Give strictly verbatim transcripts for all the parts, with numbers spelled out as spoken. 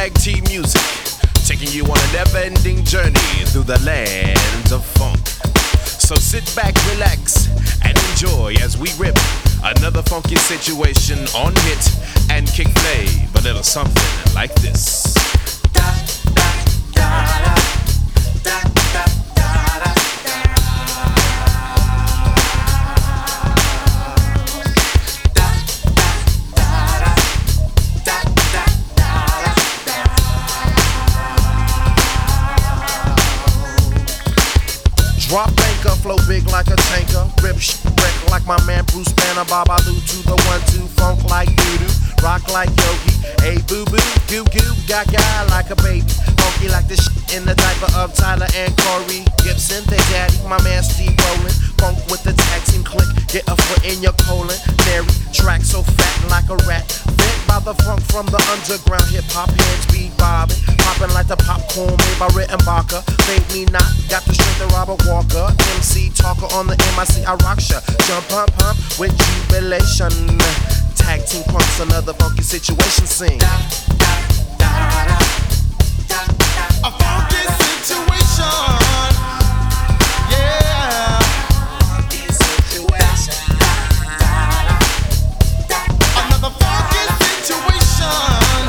Tag Team Music, taking you on a never-ending journey through the land of funk. So sit back, relax, and enjoy as we rip another funky situation on hit and kick play, a little something like this. Da, da, da, da, da, da, da, da. Drop anchor, flow big like a tanker. Rip sh wreck like my man Bruce Banner. Babalu to the one two, funk like doo-doo. Rock like Yogi, hey boo boo, goo goo, gaga like a baby. Funky like the shit in the diaper of Tyler and Corey Gibson. They daddy, my man Steve Rowland. Funk with the tag team click, get a foot in your colon. Nary track so fat like a rat. Fed by the funk from the underground, hip hop heads be bobbing, popping like the popcorn made by Rittenbacher. Fake me not, got the strength of Robert Walker. M C talker on the M I C, I rock ya. Jump pump pump with jubilation. Tag team punks, another funky situation scene. Da, da, da, da, da, da. A funky situation. Yeah. Funky situation. Da, da, da, da. Another funky situation.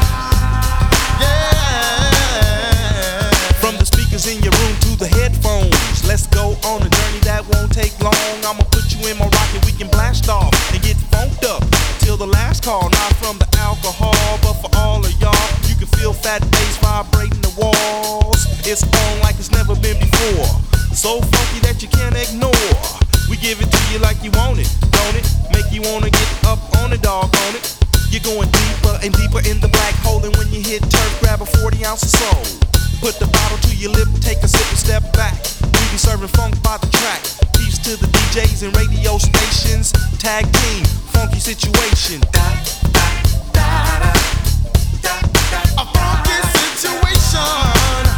Yeah. From the speakers in your room to the headphones, let's go on a journey that won't take long. I'ma put you in my rocket, we can blast off and get funked up till the last call. Not from the alcohol, but for all of y'all. You can feel fat bass vibrating the walls. It's on like it's never been before. So funky that you can't ignore. We give it to you like you want it, don't it? Make you wanna get up on it, dog on it. You're going deeper and deeper in the black hole, and when you hit turf, grab a forty ounce of soul. Put the bottle to your lip, take a sip and step back. We be serving funk by the track. Peace to the D Js and radio stations. Tag team, funky situation. Da, da, da, da, da, da. A funky situation.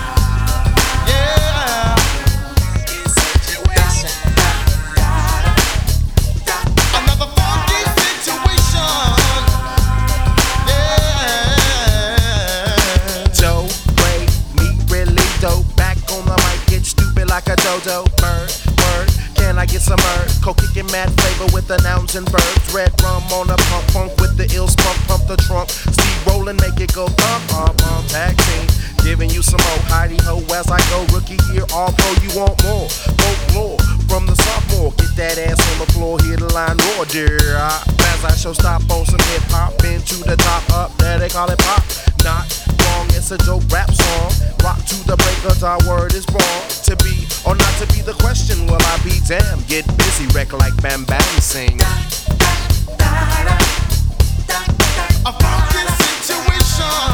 Yeah. Funky situation. Da, da, da, da. Another funky situation. Yeah. Joe, Ray, me really dope. Back on the mic, get stupid like a dodo bird. Can I get some herb? Coke kicking mad flavor with the nouns and verbs. Red rum on a pump, punk with the ills pump, pump the trunk. Steve rollin', make it go pump, pump, pump. Tag team, giving you some more hidey ho as I go. Rookie year, all pro, you want more. Folklore from the sophomore. Get that ass on the floor, hear the line roar, dear. As I show stop on some hip hop, been to the top up, there they call it pop. Not wrong, it's a dope rap song. Rock to the break of our word is wrong. To be or not to be the question, will I be damned? Get busy, wreck like Bam Bam sing. Da, da, da, da, da, da. A funky situation.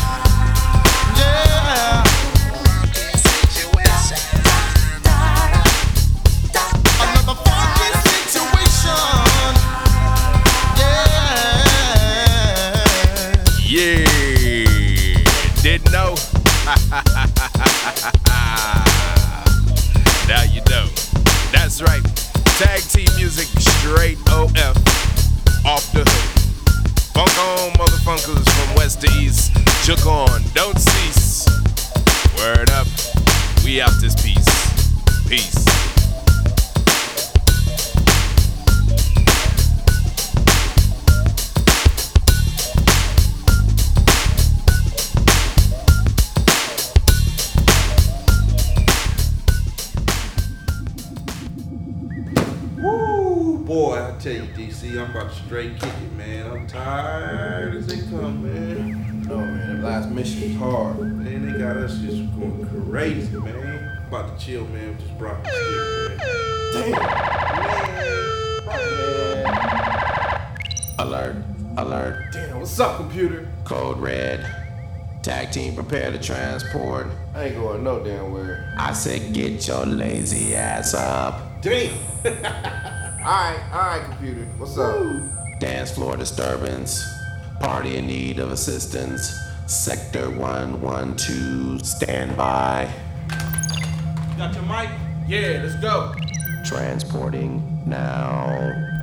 Yeah. Funky situation. Da, da, da, da. Another funky situation. Yeah. Yeah. Didn't know? Now you know. That's right. Tag Team Music, straight O F. Off the hook. Funk on, motherfuckers from west to east. Jook on, don't cease. Word up. We out this piece. Peace. Boy, I tell you, D C, I'm about to straight kick it, man. I'm tired as they come, man. Oh, man, the last mission was hard. Man, they got us just going crazy, man. I'm about to chill, man, with this broccoli stick, man. Damn. Man. Alert, alert. Damn, what's up, computer? Code red. Tag team, prepare to transport. I ain't going no damn where. I said get your lazy ass up. Damn. Alright, alright, computer. What's up? Dance floor disturbance. Party in need of assistance. Sector one one two, stand by. You got your mic? Yeah, let's go. Transporting now.